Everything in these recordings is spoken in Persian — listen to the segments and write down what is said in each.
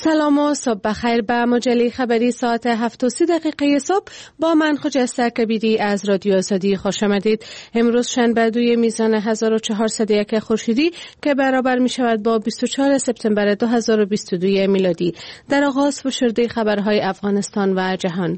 سلام و صبح بخیر به مجله خبری ساعت 7:30 صبح با من خجسته کبیری از رادیو آزادی خوش آمدید. امروز شنبه 2 میزان 1401 خورشیدی که برابر می شود با 24 سپتامبر 2022 میلادی. در آغاز فشرده خبرهای افغانستان و جهان.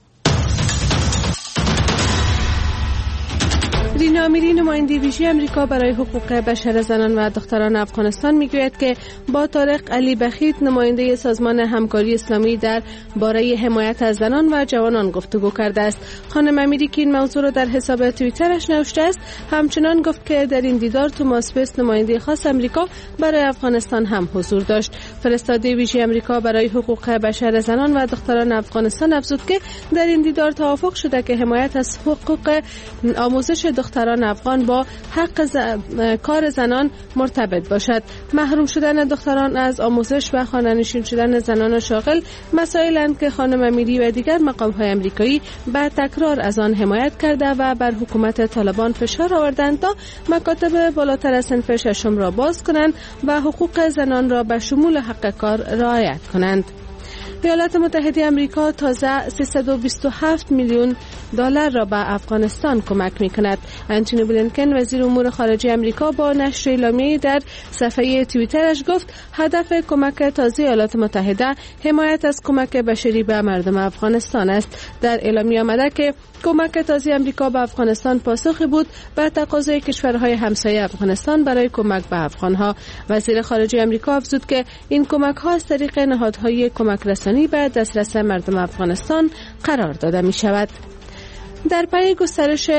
رینا امیری نماینده ویژه امریکا برای حقوق بشر زنان و دختران افغانستان میگوید که با طارق علی بخیت نماینده سازمان همکاری اسلامی در باره حمایت از زنان و جوانان گفتگو کرده است. خانم امیری که این موضوع را در حساب توییترش نوشته است، همچنان گفت که در این دیدار توماس وست نماینده خاص امریکا برای افغانستان هم حضور داشت. فرستاده ویژه امریکا برای حقوق بشر زنان و دختران افغانستان افزود که در این دیدار توافق شده که حمایت از حقوق آموزش دختران افغان با حق کار زنان مرتبط باشد. محروم شدن دختران از آموزش و خانه‌نشین شدن زنان شاغل مسائلند که خانم امیری و دیگر مقام‌های آمریکایی به تکرار از آن حمایت کرده و بر حکومت طالبان فشار آوردند تا مکاتب بالاتر از صنف ششم را باز کنند و حقوق زنان را به شمول حق کار رعایت کنند. ایالات متحده آمریکا تازه 327 میلیون دلار را به افغانستان کمک می‌کند. انتونی بلینکن وزیر امور خارجه آمریکا با نشر اعلامیه‌ای در صفحه توییترش گفت هدف کمک تازه ایالات متحده حمایت از کمک بشری به مردم افغانستان است. در اعلامیه آمده که کمک تازه آمریکا به افغانستان پاسخی بود به تقاضای کشورهای همسایه افغانستان برای کمک به افغانها. وزیر خارجه آمریکا افزود که این کمک‌ها از طریق نهادهای کمک رسانی به دسترس مردم افغانستان قرار داده می شود. در پی گسترش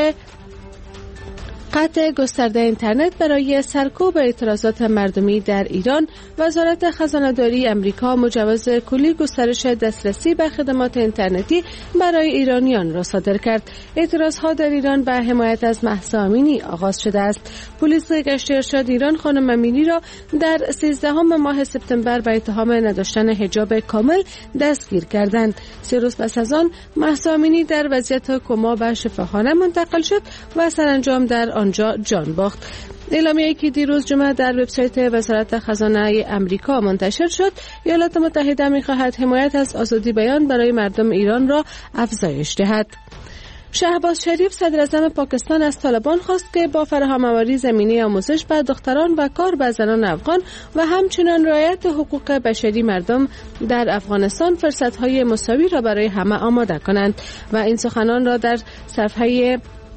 قطع گسترده اینترنت برای سرکوب اعتراضات مردمی در ایران، وزارت خزانه‌داری آمریکا مجوز کلی گسترش دسترسی به خدمات اینترنتی برای ایرانیان را صادر کرد. اعتراضها در ایران به حمایت از مهسا امینی آغاز شده است. پلیس گشت ارشاد ایران خانم امینی را در 13 ماه سپتامبر به اتهام نداشتن حجاب کامل دستگیر کردند. 3 روز پس از آن مهسا امینی در وضعیت کما به شفاخانه منتقل شد و سرانجام در آنجا جان باخت. اعلامیه‌ای که دیروز جمعه در وبسایت وزارت خزانه آمریکا منتشر شد، ایالات متحده می‌خواهد حمایت از آزادی بیان برای مردم ایران را افزایش دهد. شهباز شریف صدراعظم پاکستان از طالبان خواست که با فراهم‌آوری زمینه آموزش به دختران و کار به زنان افغان و همچنین رعایت حقوق بشری مردم در افغانستان فرصت‌های مساوی را برای همه آماده کنند و این سخنان را در صفحه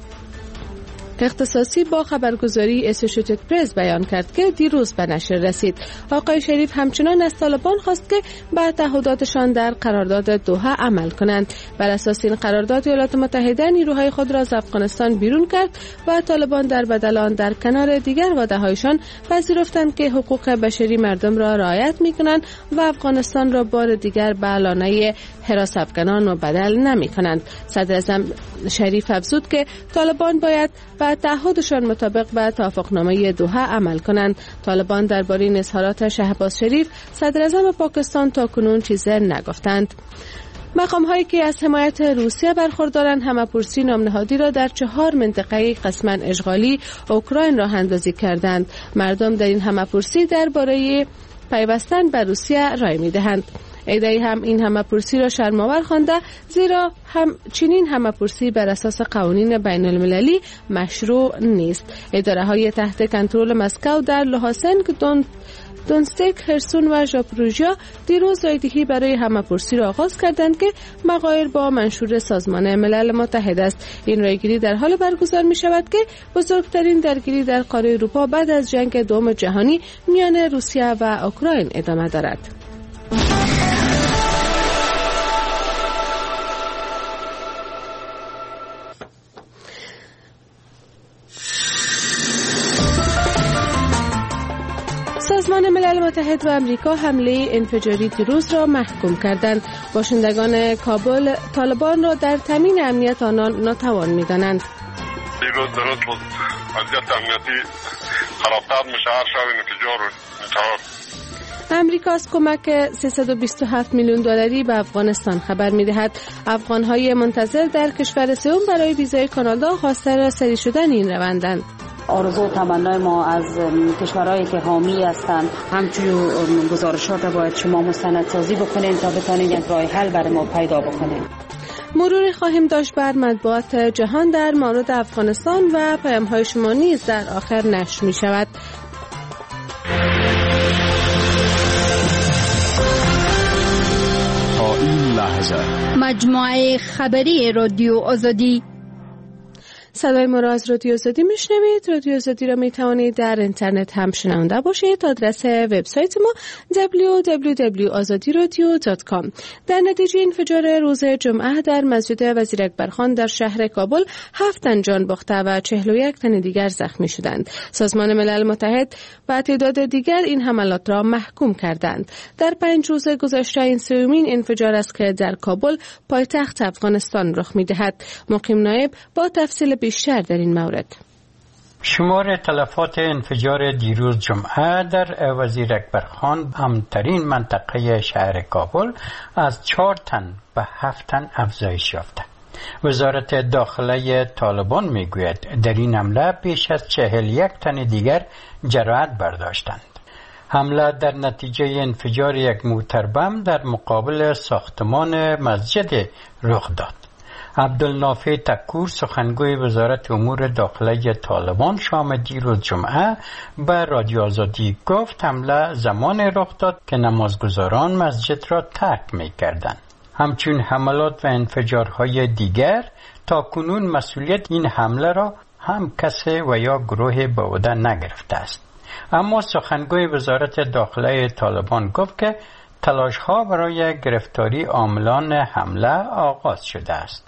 اختصاصی با خبرگزاری اسوسییتد پرس بیان کرد که دیروز به نشر رسید. آقای شریف همچنان از طالبان خواست که به تعهداتشان در قرارداد دوحه عمل کنند. بر اساس این قرارداد ایالات متحده نیروهای خود را از افغانستان بیرون کرد و طالبان در بدل آن در کنار دیگر وعده‌هایشان پذیرفتند که حقوق بشری مردم را رعایت می‌کنند و افغانستان را بار دیگر به لانه حراس افغانان مبدل نمی‌کنند. صدراعظم شریف افزود که طالبان باید و تعهدشان مطابق به توافقنامه دوحه عمل کنند. طالبان درباره این اظهارات شهباز شریف صدراعظم پاکستان تاکنون چیزی نگفتند. مقام‌هایی که از حمایت روسیه برخوردارند همه‌پرسی نامنهادی را در 4 منطقه قسماً اشغالی اوکراین راه اندازی کردند. مردم در این همه‌پرسی درباره پیوستن به روسیه رای می‌دهند. ایده‌ای هم این همه‌پرسی را شرم‌آور خوانده، زیرا چنین همه‌پرسی بر اساس قوانین بین‌المللی مشروع نیست. اداره‌های تحت کنترل مسکو در لوهاسنک، دونستک، هرسون و ژاپروژیا دیروز رایدهی برای همه‌پرسی را آغاز کردند که مغایر با منشور سازمان ملل متحد است. این رایگیری در حال برگزار می شود که بزرگترین درگیری در قاره اروپا بعد از جنگ دوم جهانی میان روسیه و اوکراین ادامه دارد. سازمان ملل متحد و امریکا حمله انفجاری دیروز را محکوم کردند. باشندگان کابل طالبان را در تامین امنیت آنان ناتوان می‌دانند. دیروز درست بود وضعیت امنیتی خرابتر مشاهده شد انفجار انتهار. امریکا از کمک 327 میلیون دلاری به افغانستان خبر می‌دهد. افغان‌های منتظر در کشور سوم برای ویزای کانادا خواستار سری شدن این روندند. آرزو و تمنای ما از کشورهایی که حامی هستند همچون گزارشات باید شما مستندسازی بکنین تا بتونین یک راه حل برای ما پیدا بکنین. مروری خواهیم داشت بر مطبوعات جهان در مورد افغانستان و پیام‌های شما نیز در آخر نشر می‌شود. تا این لحظه مجموعه خبری رادیو آزادی. صدای ما را از رادیو آزادی میشنوید. رادیو آزادی را می توانید در اینترنت هم شنونده باشید. آدرس وبسایت ما www.azadiradio.com. در نتیجه انفجار روز جمعه در مسجد وزیر اکبرخان در شهر کابل 7 تن جان باخته و 41 تن دیگر زخمی شدند. سازمان ملل متحد و تعداد دیگر این حملات را محکوم کردند. در 5 روز گذشته این سومین انفجار است که در کابل پایتخت افغانستان رخ می‌دهد. مقیم نایب با تفصیل بیشتر در این مورد. شمار تلفات انفجار دیروز جمعه در وزیر اکبرخان امترین منطقه شهر کابل از 4 تن به 7 تن افزایش یافته. وزارت داخله طالبان میگوید در این حمله بیش از 41 تن دیگر جراحت برداشتند. حمله در نتیجه انفجار یک موتر بم در مقابل ساختمان مسجد رخ داد. عبدالنافع تکور سخنگوی وزارت امور داخله طالبان شام دیروز جمعه به رادیو آزادی گفت حمله زمان رخ داد که نمازگزاران مسجد را ترک می‌کردند. همچون حملات و انفجارهای دیگر تا کنون مسئولیت این حمله را هم کسی و یا گروه به عهده نگرفته است. اما سخنگوی وزارت داخله طالبان گفت که تلاش‌ها برای گرفتاری عاملان حمله آغاز شده است.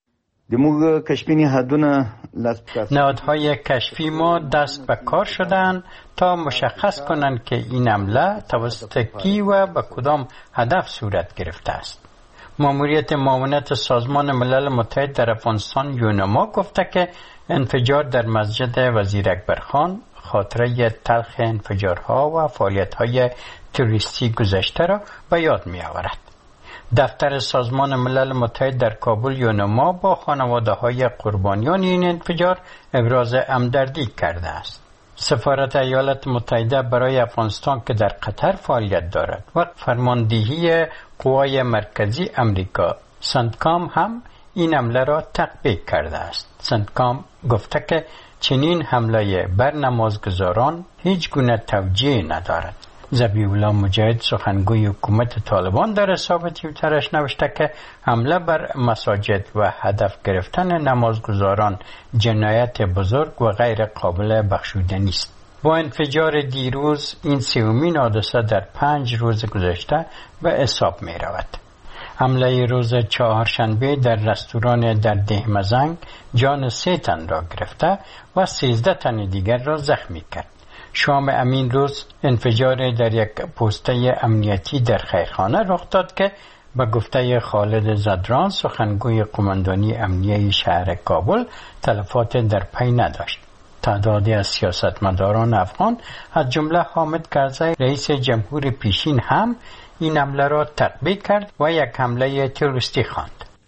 نهادهای کشفی ما دست به کار شدند تا مشخص کنند که این حمله توسط کی و به کدام هدف صورت گرفته است. ماموریت معاونت سازمان ملل متحد در افغانستان یونما گفته که انفجار در مسجد وزیر اکبرخان خاطره تلخ انفجارها و فعالیت‌های تروریستی گذشته را به یاد می‌آورد. دفتر سازمان ملل متحد در کابل یونما با خانواده‌های قربانیان این انفجار ابراز همدردی کرده است. سفارت ایالات متحده برای افغانستان که در قطر فعالیت دارد و فرماندهی قوای مرکزی امریکا سنتکام هم این حمله را تقبیح کرده است. سنتکام گفته که چنین حمله بر نمازگزاران هیچ گونه توجیه ندارد. ذبیح الله مجاهد سخنگوی حکومت طالبان در حساب توییترش نوشته که حمله بر مساجد و هدف گرفتن نمازگزاران جنایت بزرگ و غیر قابل بخشودنی است. با انفجار دیروز این سومین حادثه در 5 روز گذشته به حساب می رود. حمله روز چهارشنبه در رستوران در دهمزنگ جان 3 تن را گرفته و 13 تن دیگر را زخمی کرد. شام امین روز انفجار در یک پوسته امنیتی در خیرخانه رخ داد که به گفته خالد زدران سخنگوی قماندانی امنیه شهر کابل تلفات در پی نداشت. تعدادی از سیاستمداران افغان از جمله حامد کرزی رئیس جمهور پیشین هم این حمله را تقبیح کرد و یک حمله تروریستی خواند.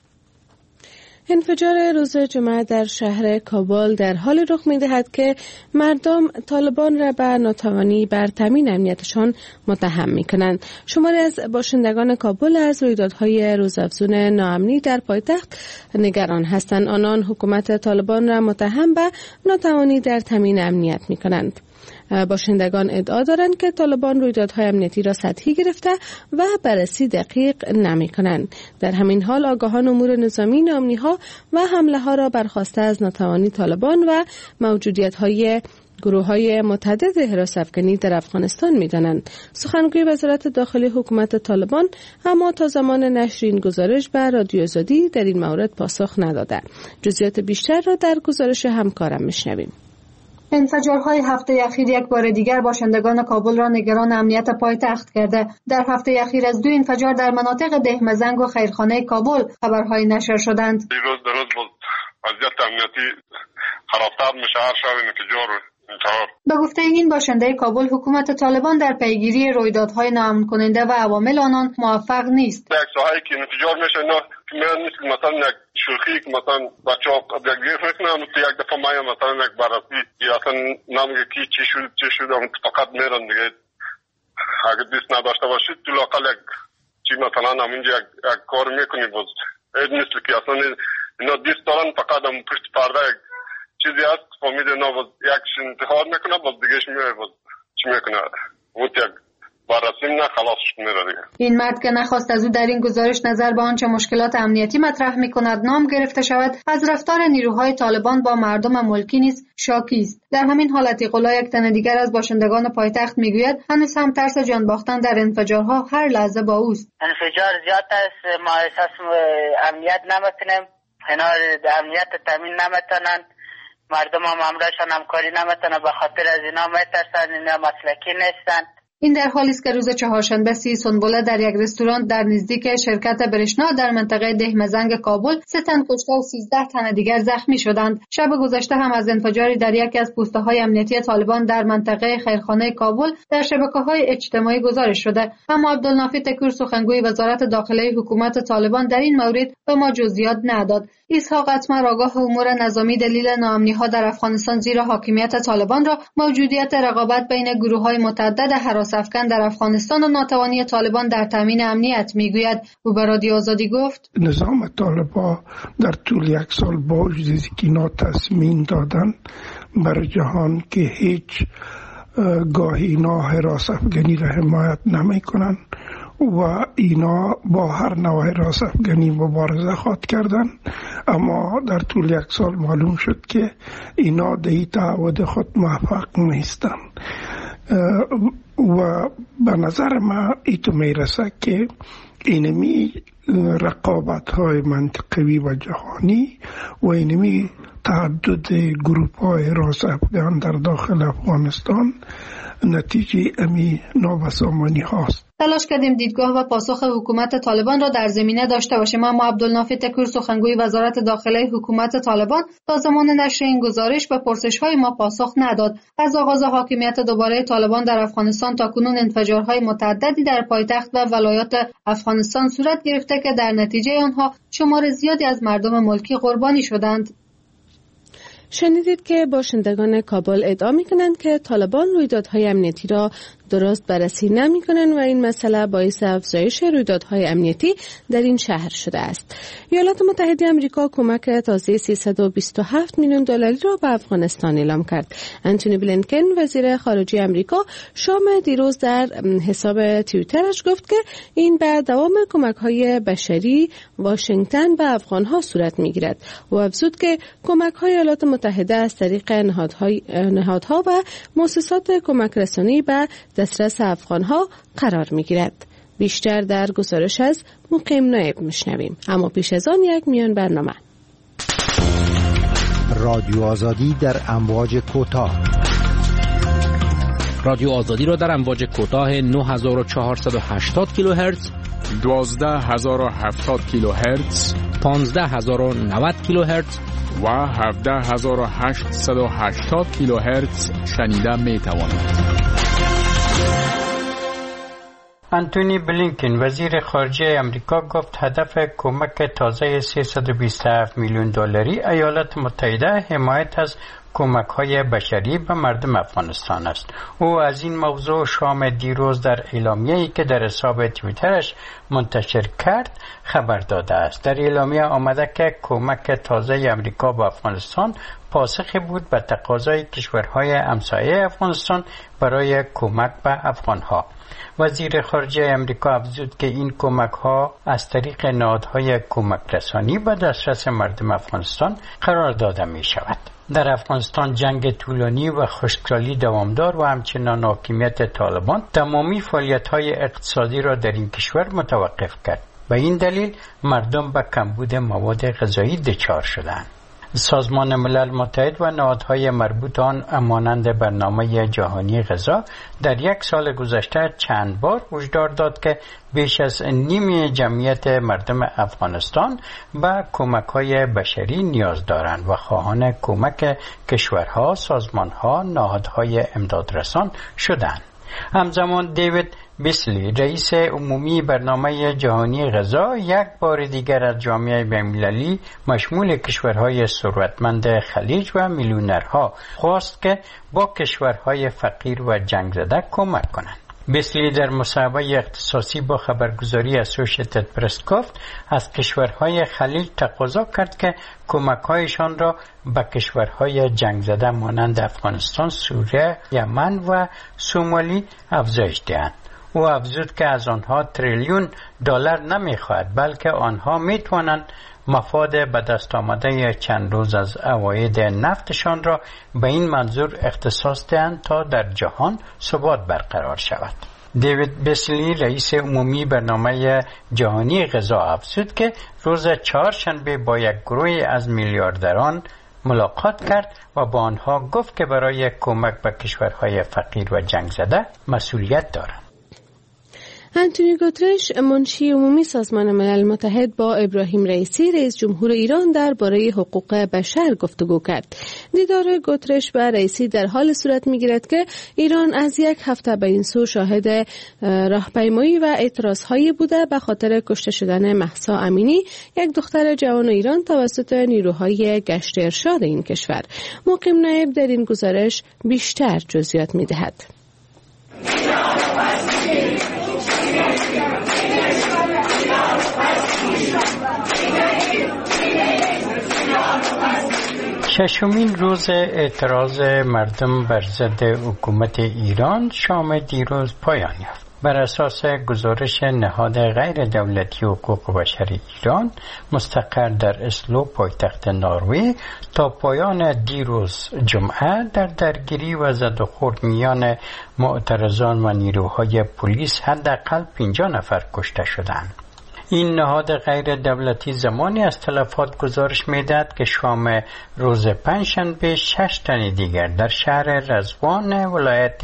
انفجار روز جمعه در شهر کابل در حال رخ می‌دهد که مردم طالبان را به ناتوانی بر تامین امنیتشان متهم می‌کنند. شماری از باشندگان کابل از رویدادهای روزافزون ناامنی در پایتخت نگران هستند. آنان حکومت طالبان را متهم به ناتوانی در تامین امنیت می‌کنند. باشندگان ادعا دارند که طالبان رویدادهای امنیتی را سطحی گرفته و بررسی دقیق نمی کنند. در همین حال آگاهان امور نظامی ناامنی‌ها و حمله ها را برخواسته از ناتوانی طالبان و موجودیت های گروه‌های متعدد حراس افغانی در افغانستان می‌دانند. سخنگوی وزارت داخلی حکومت طالبان اما تا زمان نشر این گزارش به رادیو آزادی در این مورد پاسخ نداده. جزئیات بیشتر را در گزارش همکارم می‌شنویم. انفجارهای هفته اخیر یک بار دیگر باشندگان کابل را نگران امنیت پایتخت کرده. در هفته اخیر از 2 انفجار در مناطق دهمزنگ و خیرخانه کابل خبرهای نشر شدند. دیروز بود وضعیت امنیتی خرابتر میشه هر شب انفجار انتحار. به گفته این باشنده کابل حکومت طالبان در پیگیری رویدادهای ناامن کننده و عوامل آنان موفق نیست. یک ساحه‌ای که انفجار میشه اینا میان نیست مثلا یک شوخی که مثلا بچه ها یک دیگه فکر کنم یک دفعه مایا مثلا یک بررسی یا اصلا نمیگه کی چی شد فقط میرن دیگه. اگه دیست نداشته باشید تو لاقل یک چی مثلا همینجا یک کار میکنی باز این نیست که اصلا اینا دیست دارن فقط هم پشت پرده یک چیزی هست فهمید اینا باز یکش انتخاب میکنه باز دیگهش میره باز چی میکنه بود یک بررسی نه خلاصش میره دیگه. این مرد که نخواست از او در این گزارش نظر به آنچه مشکلات امنیتی مطرح میکند نام گرفته شود از رفتار نیروهای طالبان با مردم ملکی نیز شاکی است. در همین حالت ایقولا یک تن دیگر از باشندگان پایتخت میگوید هنوز هم ترس جان باختن در انفجارها هر لحظه با اوست. انفجار زیاد است، ما احساس امنیت نمیکنیم، اینا امنیت تامین نمیتونن، مردم هم امرشان همکاری نمیتونن به خاطر از اینا میترسن، اینا مسلکی نیستن. این در حالی است که روز چهارشنبه 30 سنبله در یک رستوران در نزدیک شرکت برشنا در منطقه دهمزنگ کابل 3 تن کشته و 13 تن دیگر زخمی شدند. شب گذشته هم از انفجاری در یکی از پوسته‌های امنیتی طالبان در منطقه خیرخانه کابل در شبکه‌های اجتماعی گزارش شده. اما عبدالنافی تکور سخنگوی وزارت داخله حکومت طالبان در این مورد به ما جزئیات نداد. اسحاق اتمر آگاه امور نظامی دلیل ناامنی‌ها در افغانستان زیر حاکمیت طالبان را موجودیت رقابت بین گروه‌های متعدد هراس افکن در افغانستان و ناتوانی طالبان در تامین امنیت میگوید. او به رادیو آزادی گفت نظام طالبان در طول 1 سال با وجود که اینا تصمیم دادن بر جهان که هیچ گاهی اینا هراس افغانی را حمایت نمی کنن و اینا با هر نوع هراس افغانی مبارزه خواهد کردن، اما در طول 1 سال معلوم شد که اینا در این تعهد خود موفق نیستن و به نظر من ایتو میرسه که اینمی رقابت های منطقوی و جهانی و اینمی تعدد گروپ های هراس افغان در داخل افغانستان نتیجه امی نابسامانی هاست. تلاش کردیم دیدگاه و پاسخ حکومت طالبان را در زمینه داشته باشیم، اما عبدالنافی تکور سخنگوی وزارت داخله حکومت طالبان تا زمان نشر این گزارش به پرسش‌های ما پاسخ نداد. از آغاز حاکمیت دوباره طالبان در افغانستان تا کنون انفجارهای متعددی در پایتخت و ولایات افغانستان صورت گرفته که در نتیجه آنها شمار زیادی از مردم ملکی قربانی شدند. شنیدید که باشندگان کابل ادعا می‌کنند که طالبان رویدادهای امنیتی را درست بررسی نمی‌کنند و این مسئله باعث افزایش رویدادهای امنیتی در این شهر شده است. ایالات متحده آمریکا کمک تازه 327 میلیون دلاری را به افغانستان اعلام کرد. انتونی بلینکن وزیر خارجه آمریکا شام دیروز در حساب توییترش گفت که این به دوام کمک‌های بشری واشنگتن به افغان‌ها صورت می‌گیرد و افزود که کمک‌های ایالات متحده از طریق نهادها و مؤسسات کمک رسانی به دسترس افغان‌ها قرار می‌گیرد. بیشتر در گزارش از مقیم نایب میشنویم، اما پیش از آن یک میان برنامه. رادیو آزادی در امواج کوتاه. رادیو آزادی را در امواج کوتاه 9480 کیلوهرتز، 12070 کیلوهرتز، 15090 کیلوهرتز و 17880 کیلوهرتز شنیده می توانید. انتونی بلینکن وزیر خارجه امریکا گفت هدف کمک تازه 327 میلیون دلاری ایالات متحده حمایت از کمک‌های بشری به مردم افغانستان است. او از این موضوع شام دیروز در اعلامیه‌ای که در حساب توییترش منتشر کرد خبر داده است. در اعلامیه آمده که کمک تازه امریکا به افغانستان پاسخی بود به تقاضای کشورهای همسایه افغانستان برای کمک به افغانها. وزیر خارجه امریکا افزود که این کمک‌ها از طریق نهادهای کمک رسانی به دسترس مردم افغانستان قرار داده می‌شود. در افغانستان جنگ طولانی و خشکسالی دوامدار و همچنان حاکمیت طالبان تمامی فعالیت‌های اقتصادی را در این کشور متوقف کرد. به این دلیل مردم به کمبود مواد غذایی دچار شدند. سازمان ملل متحد و نهادهای مربوط آن مانند برنامه جهانی غذا در 1 سال گذشته چند بار هشدار داد که بیش از نیم جمعیت مردم افغانستان به کمک‌های بشری نیاز دارند و خواهان کمک کشورها، سازمانها، نهادهای امدادرسان شدند. همزمان دیوید بیسلی رئیس عمومی برنامه جهانی غذا یک بار دیگر از جامعه بین‌المللی مشمول کشورهای ثروتمند خلیج و میلیونرها خواست که با کشورهای فقیر و جنگ زده کمک کنند. بیسلی در مصاحبه اختصاصی با خبرگزاری اسوسییتد پرس گفت از کشورهای خلیج تقاضا کرد که کمک‌هایشان را به کشورهای جنگ زده مانند افغانستان، سوریه، یمن و سومالی افزایش دهند. او افزود که از آنها تریلیون دلار نمی‌خواهد، بلکه آنها می‌توانند مفاد به دست آمده چند روز از عواید نفتشان را به این منظور اختصاص دهند تا در جهان ثبات برقرار شود. دیوید بیسلی رئیس عمومی برنامه جهانی غذا افزود که روز چهارشنبه با یک گروه از میلیاردران ملاقات کرد و با آنها گفت که برای کمک به کشورهای فقیر و جنگ زده مسئولیت دارند. آنتونیو گوترش منشی عمومی سازمان ملل متحد با ابراهیم رئیسی رئیس جمهور ایران درباره حقوق بشر گفتگو کرد. دیدار گوترش با رئیسی در حال صورت می‌گیرد که ایران از یک هفته به این سو شاهد راهپیمایی و اعتراض‌هایی بوده به خاطر کشته شدن مهسا امینی، یک دختر جوان ایران توسط نیروهای گشت ارشاد این کشور. مقیم نایب در این گزارش بیشتر جزئیات می‌دهد. ششمین روز اعتراض مردم بر ضد حکومت ایران شام دیروز پایان یافت. بر اساس گزارش نهاد غیر دولتی حقوق بشر ایران مستقر در اسلو پایتخت نروژ، تا پایان دیروز جمعه در درگیری و زد و خورد میان معترضان و نیروهای پلیس حداقل 50 نفر کشته شدند. این نهاد غیر دولتی زمانی از تلفات گزارش می‌دهد که شام روز پنجشنبه 6 تن دیگر در شهر رضوان ولایت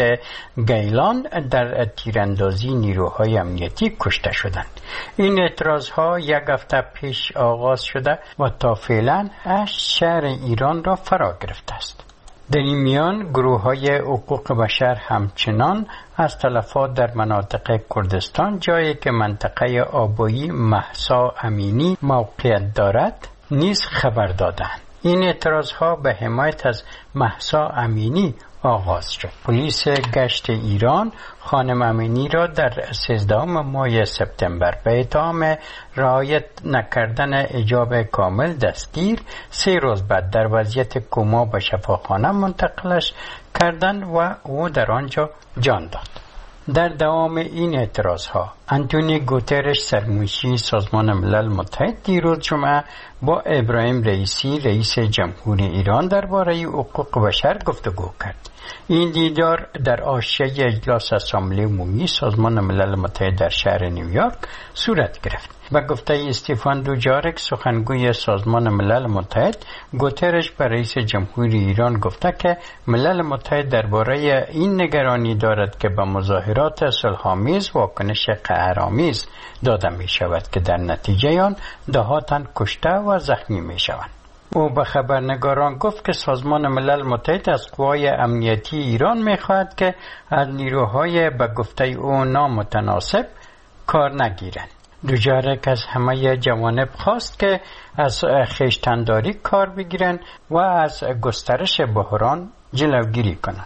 گیلان در تیراندازی نیروهای امنیتی کشته شدند. این اعتراضها یک هفته پیش آغاز شده و تا فعلا 8 شهر ایران را فرا گرفته است. در این میان گروه‌های حقوق بشر همچنان از تلفات در مناطق کردستان، جایی که منطقه آبایی مهسا امینی موقعیت دارد، نیز خبر دادند. این اعتراضها به حمایت از مهسا امینی آغاز شد. پلیس گشت ایران خانم امینی را در 13 ماه سپتامبر به اتهام رعایت نکردن حجاب کامل دستگیر، 3 روز بعد در وضعیت کما به شفاخانه منتقلش کردند و او در آنجا جان داد. در دوام این اعتراضها آنتونیو گوترش سرمنشی سازمان ملل متحد دیروز جمعه با ابراهیم رئیسی رئیس جمهور ایران درباره حقوق بشر گفتگو کرد. این دیدار در حاشیه اجلاس اسامبله عمومی سازمان ملل متحد در شهر نیویورک صورت گرفت. به گفته استیفان دوجارک سخنگوی سازمان ملل متحد، گوترش به رئیس جمهور ایران گفته که ملل متحد درباره این نگرانی دارد که به مظاهرات صلح‌آمیز واکنش قهرآمیز داده می شود که در نتیجه آن ده‌ها تن کشته و زخمی می شوند. او به خبرنگاران گفت که سازمان ملل متحد از قوای امنیتی ایران می خواهد که از نیروهای به گفته او نامتناسب کار نگیرند. دوجارک از همه جوانب خواست که از خویشتن‌داری کار بگیرند و از گسترش بحران جلوگیری کنند.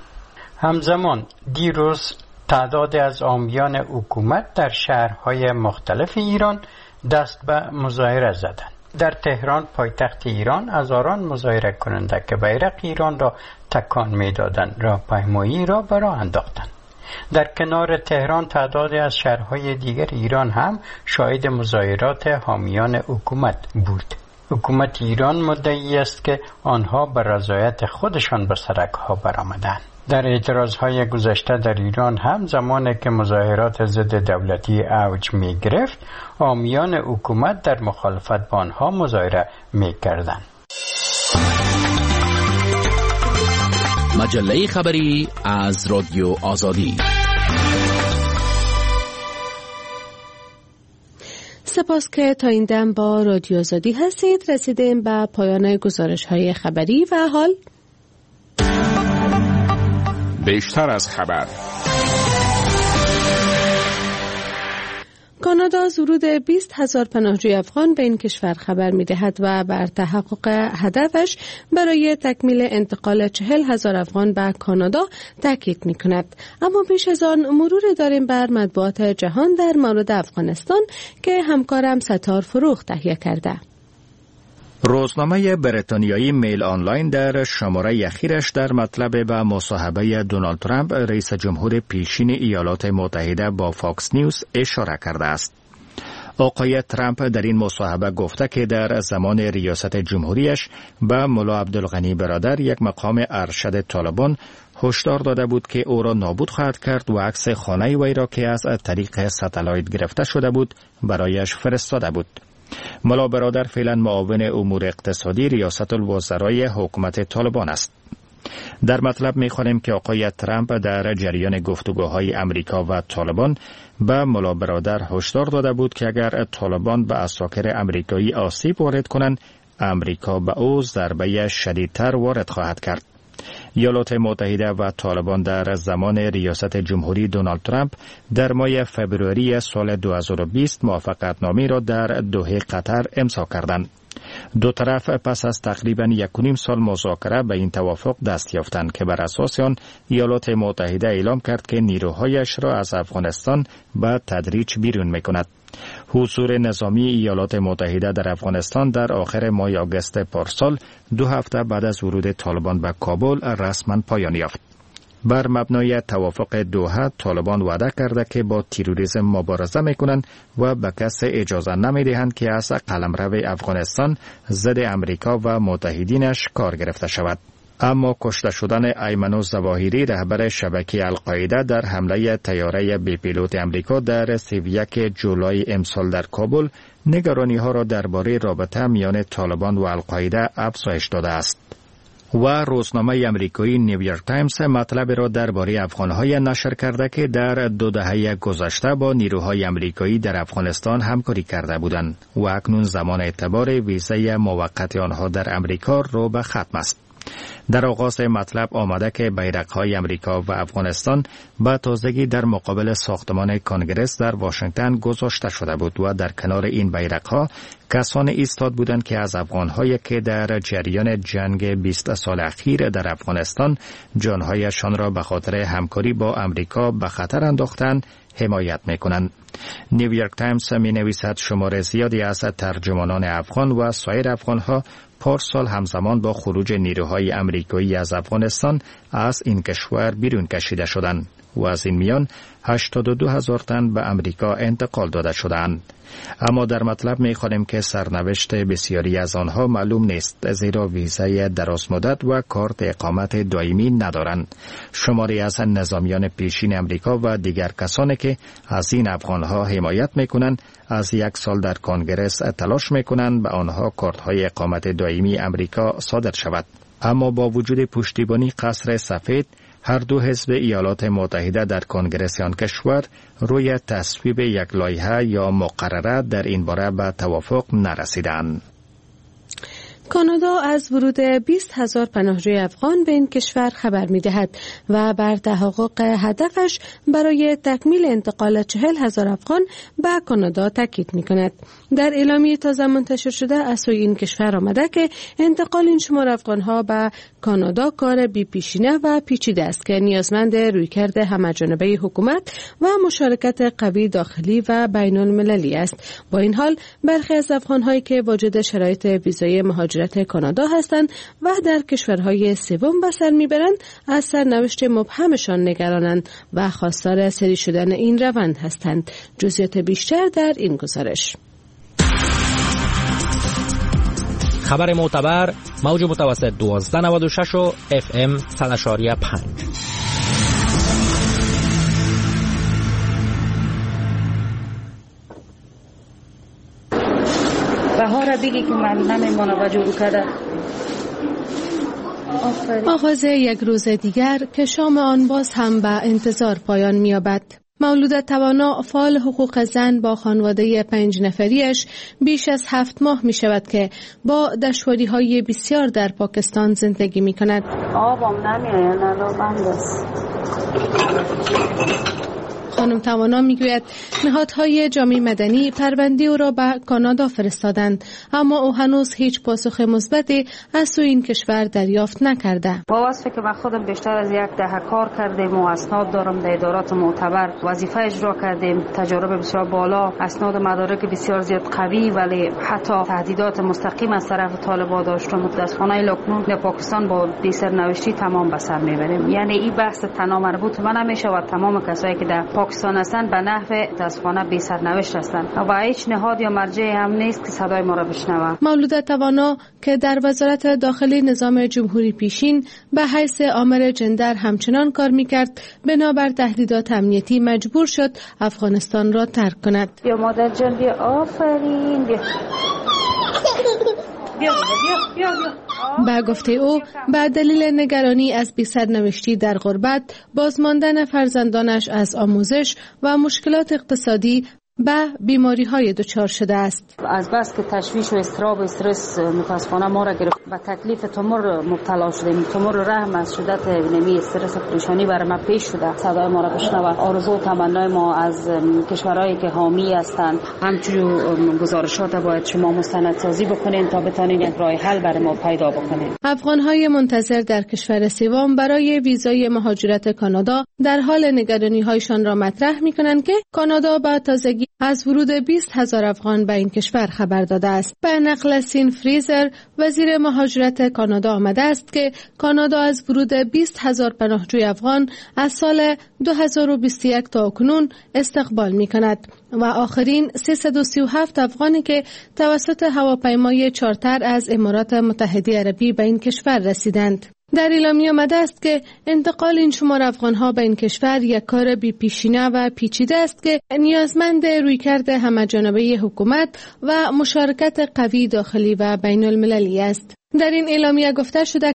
همزمان دیروز تعداد از حامیان حکومت در شهرهای مختلف ایران دست به مظاهره زدند. در تهران پایتخت ایران هزاران مظاهره کننده که بیرق ایران را تکان می‌دادند راهپیمایی را به راه انداختند. در کنار تهران تعدادی از شهرهای دیگر ایران هم شاهد مظاهرات حامیان حکومت بود. حکومت ایران مدعی است که آنها به رضایت خودشان به سرک‌ها برآمدند. در اعتراضهای گذشته در ایران هم زمانی که مظاهرات ضد دولتی اوج می گرفت، حامیان حکومت در مخالفت با آنها مظاهره می کردند. مجله خبری از رادیو آزادی. سپاس که تا این دم با رادیو آزادی هستید. رسیدیم به پایان گزارش‌های خبری و حال بیشتر از خبر. کانادا از ورود 20,000 پناهجوی افغان به این کشور خبر می‌دهد و بر تحقق هدفش برای تکمیل انتقال 40,000 افغان به کانادا تاکید می‌کند. اما پیش از آن مرور داریم بر مطبوعات جهان در مورد افغانستان که همکارم ستار فروخ تهیه کرده. روزنامه بریتانیایی میل آنلاین در شماره اخیرش در مطلب و مصاحبه دونالد ترامپ رئیس جمهور پیشین ایالات متحده با فاکس نیوز اشاره کرده است. آقای ترامپ در این مصاحبه گفته که در زمان ریاست جمهوریش به ملا عبدالغنی برادر، یک مقام ارشد طالبان، هشدار داده بود که او را نابود خواهد کرد و عکس خانه وی را که از طریق ستلایت گرفته شده بود برایش فرستاده بود. ملا برادر فعلا معاون امور اقتصادی ریاست الوزرای حکومت طالبان است. در مطلب می‌خوانیم که آقای ترامپ در جریان گفتگوهای امریکا و طالبان به ملا برادر هشدار داده بود که اگر طالبان به عساکر امریکایی آسیب وارد کنند، امریکا به او ضربه شدیدتر وارد خواهد کرد. ایالات متحده و طالبان در زمان ریاست جمهوری دونالد ترامپ در ماه فوریه سال 2020 موافقتنامه را در دوحه قطر امضا کردند. دو طرف پس از تقریباً 1.5 سال مذاکره به این توافق دست یافتند که بر اساس آن ایالات متحده اعلام کرد که نیروهایش را از افغانستان به تدریج بیرون می‌کند. حضور نظامی ایالات متحده در افغانستان در آخر ماه آگوست پارسال، 2 هفته بعد از ورود طالبان به کابل، رسما پایان یافت. بر مبنای توافق دوحه، طالبان وعده کرده که با تروریسم مبارزه میکنند و به کس اجازه نمیدهند که از قلمرو افغانستان ضد امریکا و متحدینش کار گرفته شود. اما کشته شدن ایمن الظواهری، رهبر شبکه القاعده، در حمله طیاره بی پیلوت امریکا در 31 جولای امسال در کابل، نگرانی ها را درباره رابطه میان طالبان و القاعده افزایش داده است. و روزنامه امریکایی نیویورک تایمز مطلب را درباره افغان‌های نشر کرده که در 2 دهه گذشته با نیروهای امریکایی در افغانستان همکاری کرده بودند و اکنون زمان اعتبار ویزای موقت آنها در امریکا رو به ختم است. در آغاز مطلب آمده که بیرق‌های امریکا و افغانستان به تازگی در مقابل ساختمان کنگره در واشنگتن گذاشته شده بود و در کنار این بیرق‌ها کسان ایستاد بودند که از افغان‌هایی که در جریان جنگ 20 سال اخیر در افغانستان جان‌هایشان را به خاطر همکاری با امریکا به خطر انداختند حمایت می‌کنند. نیویورک تایمز می‌نویسد شمار زیادی از ترجمانان افغان و سایر افغان‌ها پارسال همزمان با خروج نیروهای امریکایی از افغانستان از این کشور بیرون کشیده شدند و از این میان 82,000 تن به امریکا انتقال داده شدند. اما در مطلب می‌خوانیم که سرنوشت بسیاری از آنها معلوم نیست، زیرا ویزای درازمدت و کارت اقامت دائمی ندارند. شماری از نظامیان پیشین امریکا و دیگر کسانی که از این افغانها حمایت می‌کنند از 1 سال در کنگرس تلاش می‌کنند به آنها کارت‌های اقامت دائمی امریکا صادر شود. اما با وجود پشتیبانی قصر سفید، هر دو حزب ایالات متحده در کنگره آن کشور روی تصویب یک لایحه یا مقرره در این باره به توافق نرسیدند. کانادا از ورود 20,000 پناهجوی افغان به این کشور خبر می‌دهد و بر تحقق هدفش برای تکمیل انتقال 40,000 افغان به کانادا تاکید می‌کند. در اعلامیه تازه منتشر شده از سوی این کشور آمده که انتقال این شمار افغان‌ها به کانادا کار بی‌پیشینه و پیچیده است که نیازمند رویکرد همه‌جانبه حکومت و مشارکت قوی داخلی و بین‌المللی است. با این حال برخی از افغان‌هایی که واجد شرایط ویزای مهاجرت کانادا هستند و در کشورهای سوم به سر میبرند، از سرنوشت مبهمشان نگرانند و خواستار سری شدن این روند هستند. جزئیات بیشتر در این گزارش. خبر معتبر، موج متوسط 1296 و FM 100.5. بهار بگی که من نمیمونه وجود کرده. آغاز یک روز دیگر که شام آن باز هم به انتظار پایان می‌یابد. مولود توانا، فعال حقوق زن با خانواده 5 نفریش بیش از 7 ماه می شود که با دشواری‌های بسیار در پاکستان زندگی می کند. آبم نمی‌آید، نلو بند است. خانم توانا میگوید نهادهای جامعه مدنی پرونده او را به کانادا فرستادند، اما او هنوز هیچ پاسخ مثبتی از سوی این کشور دریافت نکرده. با وصفی که من خودم بیشتر از 1 دهه کار کردیم و اسناد دارم در ادارات معتبر وظیفه اجرا کردیم، تجربه بسیار بالا، اسناد مدارک بسیار زیاد قوی، ولی حتی تهدیدات مستقیم از طرف طالبان داشتم. متاسفانه لکنون در پاکستان با بی سرنوشتی تمام به سر میبریم. یعنی این بحث تنها مربوط من نمیشه و تمام کسایی که در پاکستان هستند به نحو متاسفانه بی سرنوشت هستند و هیچ نهاد یا مرجعی هم نیست که صدای ما را بشنوه. مولوده توانا که در وزارت داخلی نظام جمهوری پیشین به حیث آمر جندر همچنان کار میکرد، بنابر تهدیدات امنیتی مجبور شد افغانستان را ترک کند. یا مادر جان بیا، آفرین بیا. بیا. به گفته او به دلیل نگرانی از بی سرنوشتی در غربت، بازماندن فرزندانش از آموزش و مشکلات اقتصادی به بیماری های دچار شده است. از بس که تشویش و اضطراب و استرس متاسفانه ما را گرفت و تکلیف تومور مبتلا شدیم. تومور رحم از شدت نمی استرس و پریشانی بر ما پیش شده. صدای ما را بشنوه. آرزو و تمنای ما از کشورهایی که حامی هستند، همچنین گزارشات باید شما مستندسازی بکنین تا بتونین یک راه حل برای ما پیدا بکنین. افغان‌های منتظر در کشور سوم برای ویزای مهاجرت کانادا در حال نگرانی‌هایشان را مطرح می‌کنند که کانادا با تازگی از ورود 20,000 افغان به این کشور خبر داده است. به نقل سین فریزر وزیر مهاجرت کانادا آمده است که کانادا از ورود 20,000 پناهجوی افغان از سال 2021 تا اکنون استقبال می‌کند و آخرین 337 افغانی که توسط هواپیمای چارتر از امارات متحده عربی به این کشور رسیدند. در اعلامیه آمده است که انتقال این شمار افغان‌ها به این کشور یک کار بی‌پیشینه و پیچیده است که نیازمند رویکرد همه‌جانبه حکومت و مشارکت قوی داخلی و بین المللی است. در این اعلامیه گفته شده